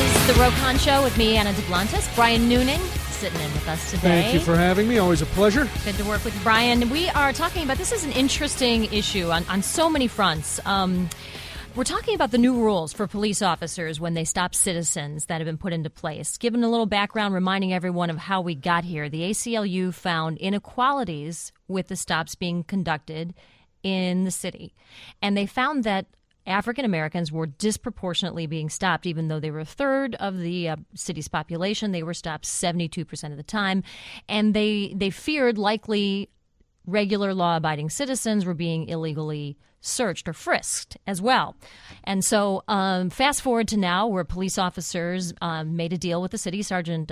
is the Rokon Show with me, Anna Duplantis. Brian Noonan sitting in with us today. Thank you for having me. Always a pleasure. Good to work with you, Brian. We are talking about, this is an interesting issue on so many fronts. We're talking about the new rules for police officers when they stop citizens that have been put into place. Given a little background, reminding everyone of how we got here, the ACLU found inequalities with the stops being conducted in the city. And they found that African Americans were disproportionately being stopped, even though they were a third of the city's population. They were stopped 72% of the time. And they feared likely regular law-abiding citizens were being illegally searched or frisked as well. And so fast forward to now, where police officers made a deal with the city,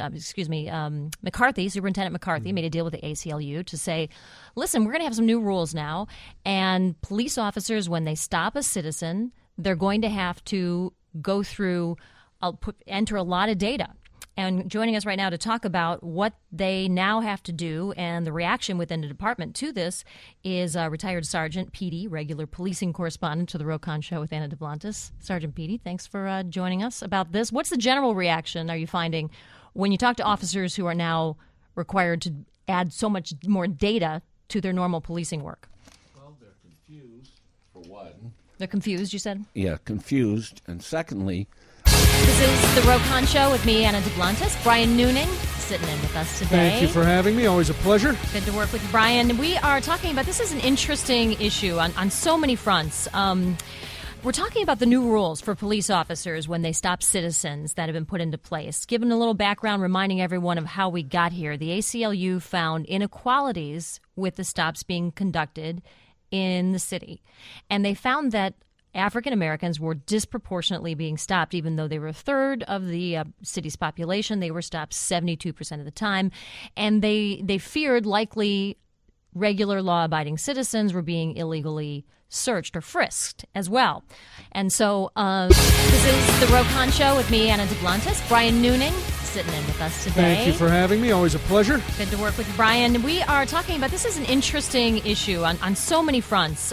McCarthy, Superintendent McCarthy, made a deal with the ACLU to say, listen, we're going to have some new rules now, and police officers, when they stop a citizen, they're going to have to go through, enter a lot of data. And joining us right now to talk about what they now have to do and the reaction within the department to this is retired Sergeant Petey, regular policing correspondent to the Rokon Show with Anna Duplantis. Sergeant Petey, thanks for joining us about this. What's the general reaction are you finding when you talk to officers who are now required to add so much more data to their normal policing work? Well, they're confused, for one. They're confused, you said? Yeah, confused. And secondly, this is the Rokon Show with me, Anna Duplantis. Brian Noonan sitting in with us today. Thank you for having me. Always a pleasure. Good to work with you, Brian. We are talking about, this is an interesting issue on so many fronts. We're talking about the new rules for police officers when they stop citizens that have been put into place. Given a little background, reminding everyone of how we got here, the ACLU found inequalities with the stops being conducted in the city. And they found that African Americans were disproportionately being stopped, even though they were a third of the city's population. They were stopped 72% of the time. And they feared likely regular law-abiding citizens were being illegally searched or frisked as well. And so this is the Rokon Show with me, Anna Duplantis. Brian Noonan sitting in with us today. Thank you for having me. Always a pleasure. Good to work with you, Brian. We are talking about, this is an interesting issue on so many fronts.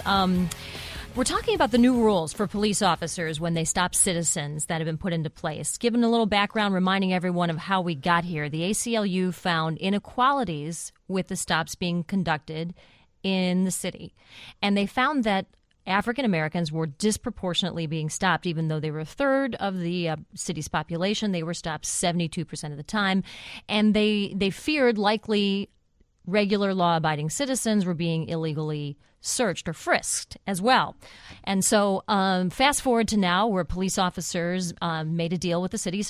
We're talking about the new rules for police officers when they stop citizens that have been put into place. Given a little background, reminding everyone of how we got here, the ACLU found inequalities with the stops being conducted in the city. And they found that African Americans were disproportionately being stopped, even though they were a third of the city's population. They were stopped 72% of the time. And they feared likely regular law-abiding citizens were being illegally searched or frisked as well. And so fast forward to now, where police officers made a deal with the city,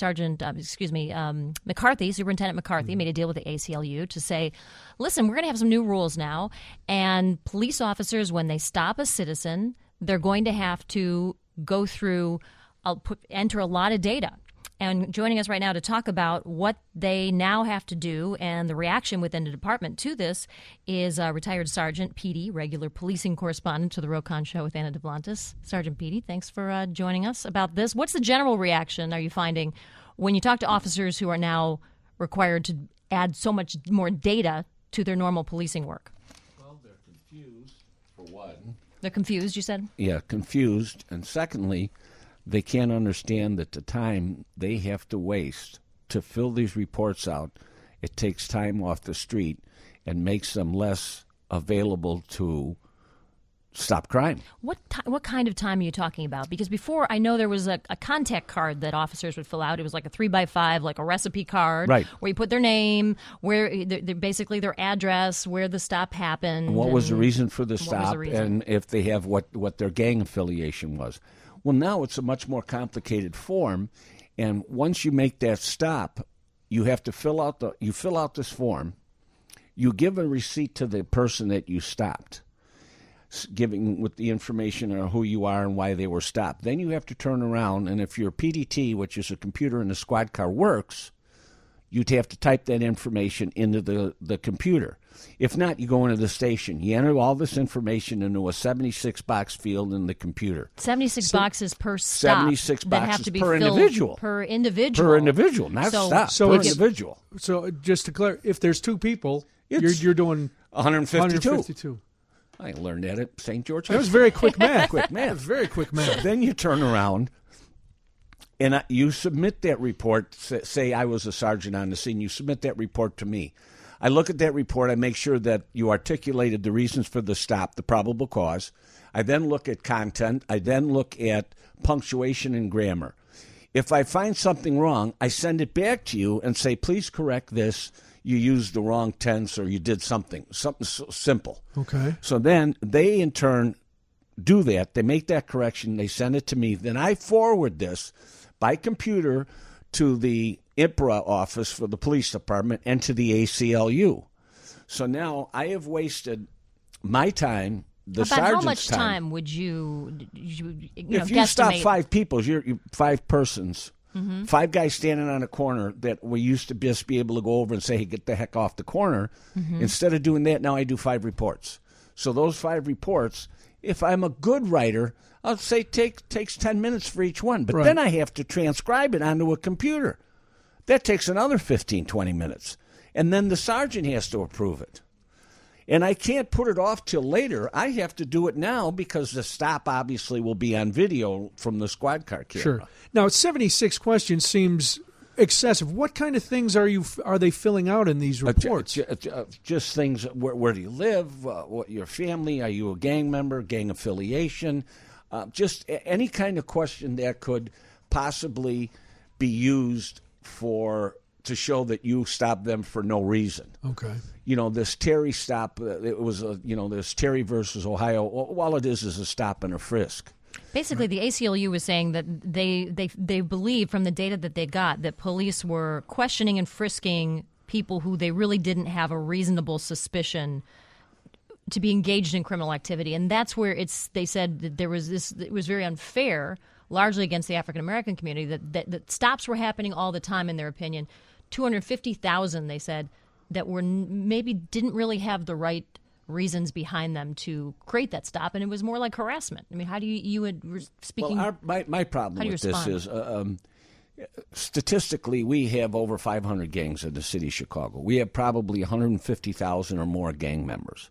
McCarthy, Superintendent McCarthy, made a deal with the ACLU to say, listen, we're going to have some new rules now, and police officers, when they stop a citizen, they're going to have to go through, enter a lot of data. And joining us right now to talk about what they now have to do and the reaction within the department to this is retired Sergeant Petey, regular policing correspondent to the Rokon Show with Anna Duplantis. Sergeant Petey, thanks for joining us about this. What's the general reaction are you finding when you talk to officers who are now required to add so much more data to their normal policing work? well, they're confused, for one. They're confused, you said? Yeah, confused. And secondly, they can't understand that the time they have to waste to fill these reports out, it takes time off the street and makes them less available to stop crime. What kind of time are you talking about? Because before, I know there was a contact card that officers would fill out. It was like a 3x5, like a recipe card, right, where you put their name, where basically their address, where the stop happened. And what was the reason for the stop, and if they have what their gang affiliation was. Well, now it's a much more complicated form, and once you make that stop, you have to fill out this form. You give a receipt to the person that you stopped, giving with the information on who you are and why they were stopped. Then you have to turn around, and if your PDT, which is a computer in the squad car, works, you'd have to type that information into the computer. If not, you go into the station. You enter all this information into a 76-box field in the computer. 76 boxes per stop. 76 boxes have to be per filled individual. Per individual. Per individual, not stop. Per individual. So just to clarify, if there's two people, you're doing 152. I learned that at St. George High School. That was very quick math. Quick math. Very quick math. Then you turn around And you submit that report. Say I was a sergeant on the scene. You submit that report to me. I look at that report. I make sure that you articulated the reasons for the stop, the probable cause. I then look at content. I then look at punctuation and grammar. If I find something wrong, I send it back to you and say, please correct this. You used the wrong tense or you did something so simple. Okay. So then they, in turn, do that. They make that correction. They send it to me. Then I forward this by computer to the IPRA office for the police department and to the ACLU. So now I have wasted my time, the sergeant's time. How much time would you if you stop 5 people, you're 5 persons, 5 guys standing on a corner that we used to just be able to go over and say, hey, get the heck off the corner. Instead of doing that, now I do 5 reports. So those 5 reports, if I'm a good writer, I'll say takes 10 minutes for each one. But then I have to transcribe it onto a computer. That takes another 15, 20 minutes. And then the sergeant has to approve it. And I can't put it off till later. I have to do it now because the stop obviously will be on video from the squad car camera. Sure. Now, 76 questions seems excessive. What kind of things are they filling out in these reports? Just things. Where do you live? What your family? Are you a gang member? Gang affiliation? Just any kind of question that could possibly be used to show that you stopped them for no reason. Okay. This Terry stop, it was this Terry versus Ohio. All it is a stop and a frisk. Basically, the ACLU was saying that they believe from the data that they got that police were questioning and frisking people who they really didn't have a reasonable suspicion to be engaged in criminal activity, and that's where they said that there was this. It was very unfair, largely against the African American community, that stops were happening all the time. In their opinion, 250,000 they said that were maybe didn't really have the right reasons behind them to create that stop, and it was more like harassment. I mean, how do you speaking? Well, my problem with this is statistically we have over 500 gangs in the city of Chicago. We have probably 150,000 or more gang members.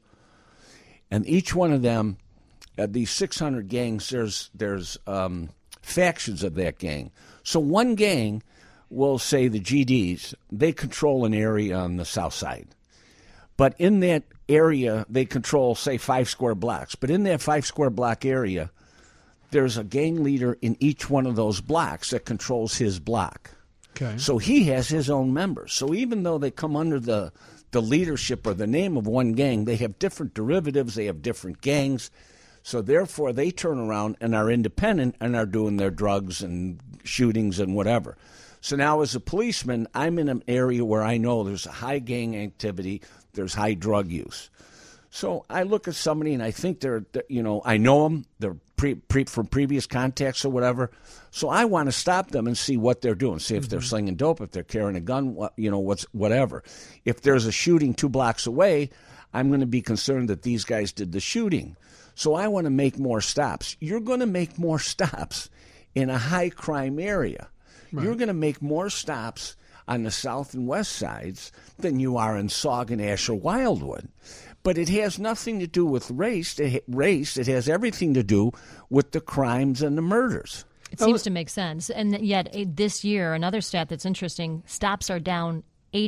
And each one of them, these 600 gangs, there's factions of that gang. So one gang will say the GDs, they control an area on the south side. But in that area, they control, say, 5 square blocks. But in that 5 square block area, there's a gang leader in each one of those blocks that controls his block. Okay. So he has his own members. So even though they come under the leadership or the name of one gang, they have different derivatives, they have different gangs. So therefore, they turn around and are independent and are doing their drugs and shootings and whatever. So now as a policeman, I'm in an area where I know there's a high gang activity, there's high drug use. So I look at somebody and I think I know them, they're from previous contacts or whatever. So I want to stop them and see what they're doing, see if they're slinging dope, if they're carrying a gun, whatever. If there's a shooting 2 blocks away, I'm going to be concerned that these guys did the shooting. So I want to make more stops. You're going to make more stops in a high crime area. Right. You're going to make more stops on the south and west sides than you are in Saugus, Ash, or Wildwood. But it has nothing to do with race. It has everything to do with the crimes and the murders. It seems to make sense. And yet this year, another stat that's interesting, stops are down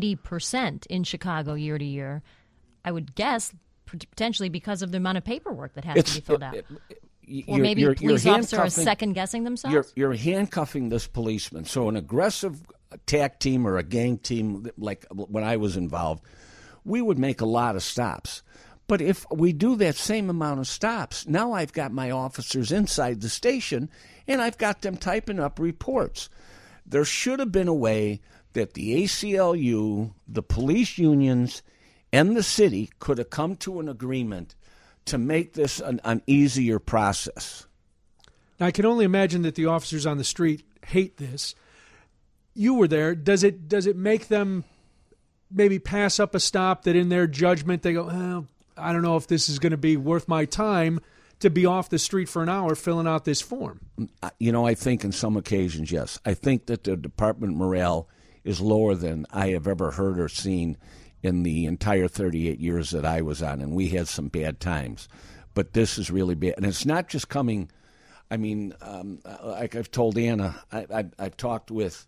80% in Chicago year to year. I would guess potentially because of the amount of paperwork that has to be filled out. Or maybe police officers are second-guessing themselves? You're handcuffing this policeman. So an aggressive attack team or a gang team, like when I was involved, we would make a lot of stops. But if we do that same amount of stops, now I've got my officers inside the station, and I've got them typing up reports. There should have been a way that the ACLU, the police unions, and the city could have come to an agreement to make this an easier process. Now, I can only imagine that the officers on the street hate this. You were there. Does it make them maybe pass up a stop that in their judgment they go, well, I don't know if this is going to be worth my time to be off the street for an hour filling out this form? I think in some occasions, yes. I think that the department morale is lower than I have ever heard or seen in the entire 38 years that I was on, and we had some bad times. But this is really bad. And it's not just coming, I mean, like I've told Anna, I've talked with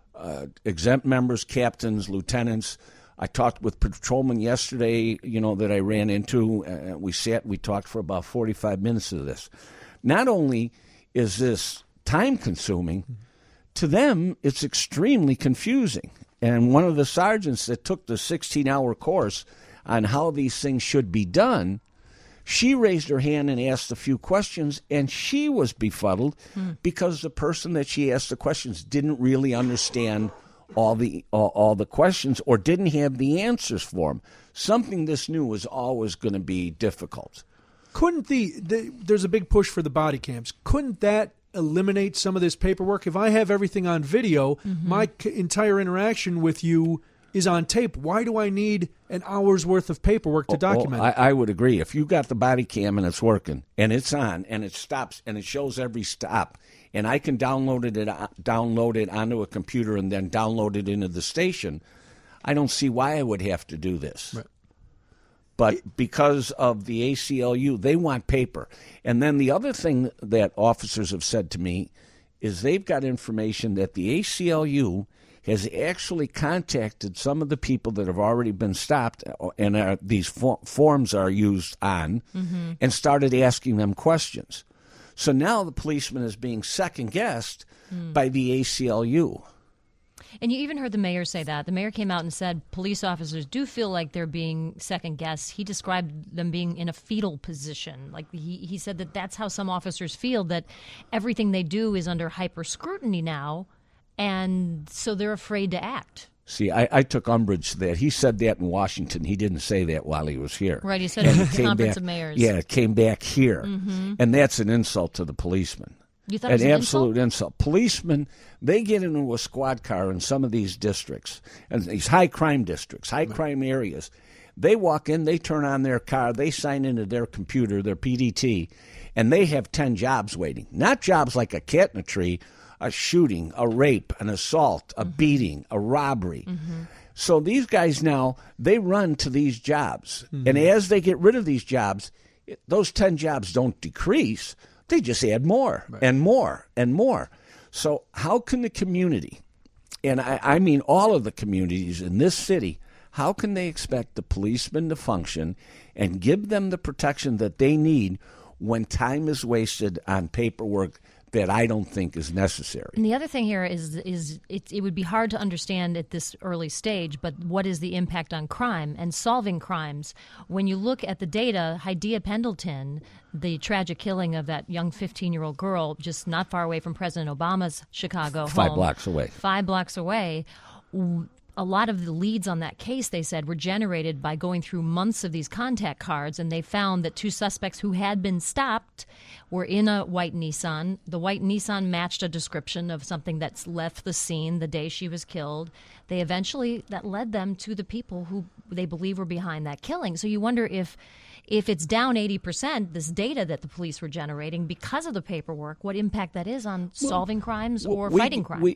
exempt members, captains, lieutenants. I talked with patrolmen yesterday, that I ran into. We talked for about 45 minutes of this. Not only is this time-consuming, to them it's extremely confusing. And one of the sergeants that took the 16-hour course on how these things should be done, she raised her hand and asked a few questions, and she was befuddled because the person that she asked the questions didn't really understand all the questions or didn't have the answers for them. Something this new is always going to be difficult. Couldn't there's a big push for the body cams. Couldn't that eliminate some of this paperwork? If I have everything on video, my entire interaction with you is on tape. Why do I need an hour's worth of paperwork to document it? I would agree. If you got the body cam and it's working and it's on and it stops and it shows every stop, and I can download it onto a computer and then download it into the station, I don't see why I would have to do this. Right. But because of the ACLU, they want paper. And then the other thing that officers have said to me is they've got information that the ACLU has actually contacted some of the people that have already been stopped and these forms are used on and started asking them questions. So now the policeman is being second-guessed by the ACLU. And you even heard the mayor say that. The mayor came out and said police officers do feel like they're being second-guessed. He described them being in a fetal position. Like he said that that's how some officers feel, that everything they do is under hyper-scrutiny now, and so they're afraid to act. See, I took umbrage to that. He said that in Washington. He didn't say that while he was here. Right, he said it at the Conference of Mayors. Yeah, it came back here. And that's an insult to the policeman. You thought it was an absolute insult? Policemen, they get into a squad car in some of these districts, and these high-crime districts, high-crime areas. They walk in, they turn on their car, they sign into their computer, their PDT, and they have 10 jobs waiting. Not jobs like a cat in a tree, a shooting, a rape, an assault, a beating, a robbery. So these guys now, they run to these jobs. And as they get rid of these jobs, those 10 jobs don't decrease. They just add more and more and more. So how can the community, and I mean all of the communities in this city, how can they expect the policemen to function and give them the protection that they need when time is wasted on paperwork that I don't think is necessary? And the other thing here is it would be hard to understand at this early stage, but what is the impact on crime and solving crimes? When you look at the data, Hydea Pendleton, the tragic killing of that young 15-year-old girl just not far away from President Obama's Chicago home. 5 blocks away. 5 blocks away. A lot of the leads on that case, they said, were generated by going through months of these contact cards, and they found that 2 suspects who had been stopped were in a white Nissan. The white Nissan matched a description of something that's left the scene the day she was killed. That led them to the people who they believe were behind that killing. So you wonder if it's down 80%, this data that the police were generating because of the paperwork, what impact that is on solving crimes or fighting crime.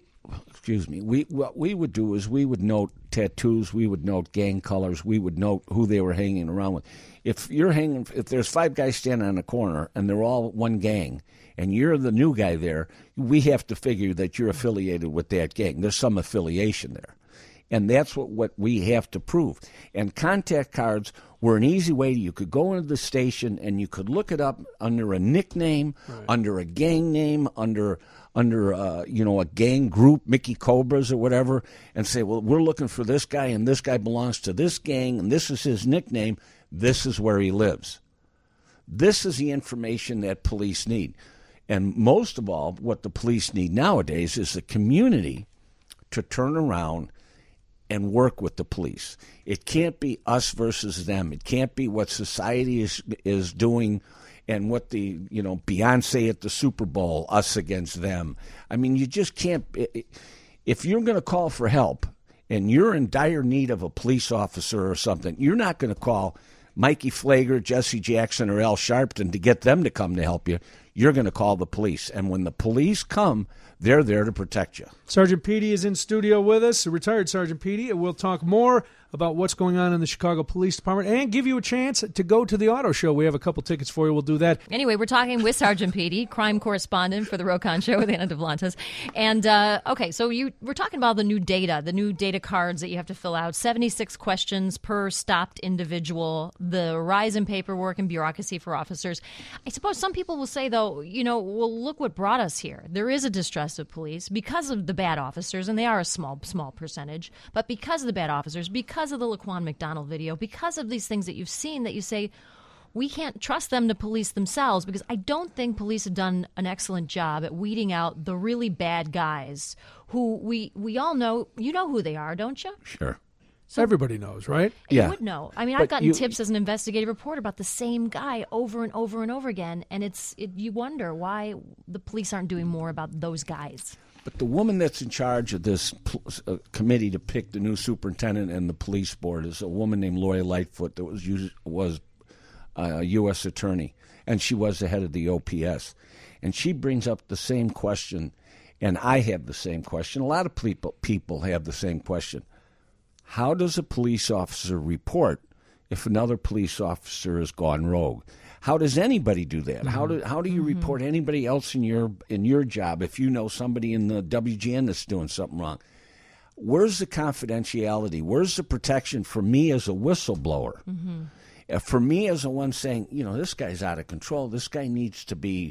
What we would do is we would note tattoos, we would note gang colors, we would note who they were hanging around with. If there's 5 guys standing on a corner and they're all one gang, and you're the new guy there, we have to figure that you're affiliated with that gang. There's some affiliation there. And that's what we have to prove. And contact cards were an easy way. You could go into the station and you could look it up under a nickname, under a gang name, under a gang group, Mickey Cobras or whatever, and say, well, we're looking for this guy, and this guy belongs to this gang, and this is his nickname. This is where he lives. This is the information that police need. And most of all, what the police need nowadays is the community to turn around and work with the police. It can't be us versus them. It can't be what society is doing and what the Beyonce at the Super Bowl, us against them. I mean, you just can't. If you're going to call for help and you're in dire need of a police officer or something, you're not going to call Mikey Flager, Jesse Jackson, or Al Sharpton to get them to come to help you. You're going to call the police. And when the police come, they're there to protect you. Sergeant Petey is in studio with us, retired Sergeant Petey, and we'll talk more about what's going on in the Chicago Police Department and give you a chance to go to the auto show. We have a couple tickets for you. We'll do that. Anyway, we're talking with Sergeant Petey, crime correspondent for the Rokon Show with Anna Duplantis. And, okay, so we're talking about the new data cards that you have to fill out, 76 questions per stopped individual, the rise in paperwork and bureaucracy for officers. I suppose some people will say, though, well, look what brought us here. There is a distrust of police because of the bad officers, and they are a small percentage, but because of the bad officers, because of the Laquan McDonald video, because of these things that you've seen that you say, we can't trust them to police themselves, because I don't think police have done an excellent job at weeding out the really bad guys who we all know. You know who they are, don't you? Sure. So everybody knows, right? You Yeah. would know. I mean, I've gotten tips as an investigative reporter about the same guy over and over and over again, and you wonder why the police aren't doing more about those guys. But the woman that's in charge of this committee to pick the new superintendent and the police board is a woman named Lori Lightfoot that was a U.S. attorney, and she was the head of the OPS. And she brings up the same question, and I have the same question. A lot of people have the same question. How does a police officer report if another police officer has gone rogue? How does anybody do that? Mm-hmm. How do you report anybody else in your job if you know somebody in the WGN that's doing something wrong? Where's the confidentiality? Where's the protection for me as a whistleblower? Mm-hmm. For me as the one saying, this guy's out of control. This guy needs to be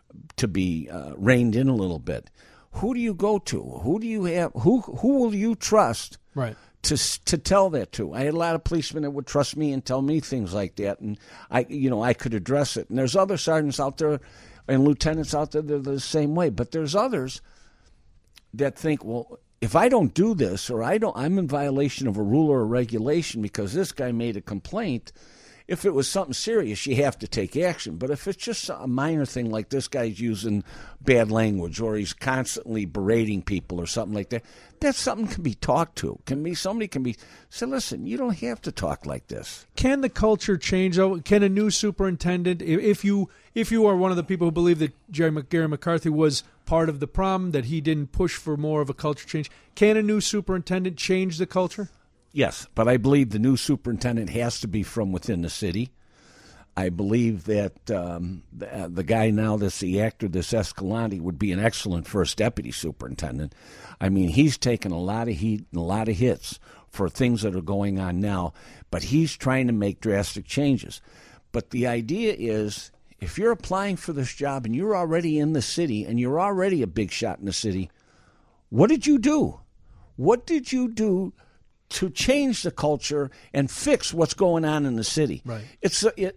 reined in a little bit. Who do you go to? Who do you have? Who will you trust? Right. To tell that to. I had a lot of policemen that would trust me and tell me things like that, and I could address it. And there's other sergeants out there and lieutenants out there that are the same way. But there's others that think, well, if I don't do this, or I'm in violation of a rule or a regulation because this guy made a complaint. If it was something serious, you have to take action. But if it's just a minor thing like this guy's using bad language or he's constantly berating people or something like that, that's something can be talked to. Somebody can say, listen, you don't have to talk like this. Can the culture change, though? Can a new superintendent, if you are one of the people who believe that Gary McCarthy was part of the problem, that he didn't push for more of a culture change, can a new superintendent change the culture? Yes, but I believe the new superintendent has to be from within the city. I believe that the guy now that's the actor, this Escalante, would be an excellent first deputy superintendent. I mean, he's taken a lot of heat and a lot of hits for things that are going on now, but he's trying to make drastic changes. But the idea is, if you're applying for this job and you're already in the city and you're already a big shot in the city, what did you do? What did you do to change the culture and fix what's going on in the city? Right. It's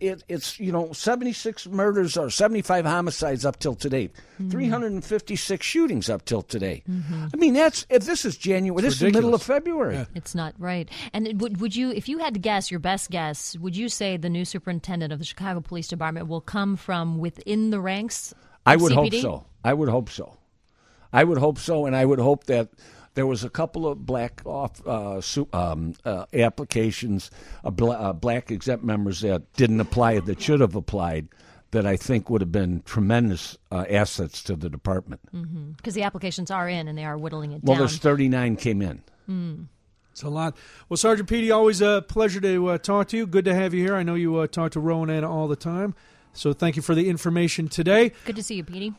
76 murders or 75 homicides up till today, 356 shootings up till today. Mm-hmm. I mean, this is January. This is the middle of February. Yeah. It's not right. And would you, if you had to guess, your best guess, would you say the new superintendent of the Chicago Police Department will come from within the ranks of I would CPD? hope so. I would hope so, and I would hope that there was a couple of black applications, black exempt members that didn't apply that should have applied, that I think would have been tremendous assets to the department. Because the applications are in and they are whittling it down. Well, there's 39 came in. It's a lot. Well, Sergeant Petey, always a pleasure to talk to you. Good to have you here. I know you talk to Ro and Anna all the time. So thank you for the information today. Good to see you, Petey.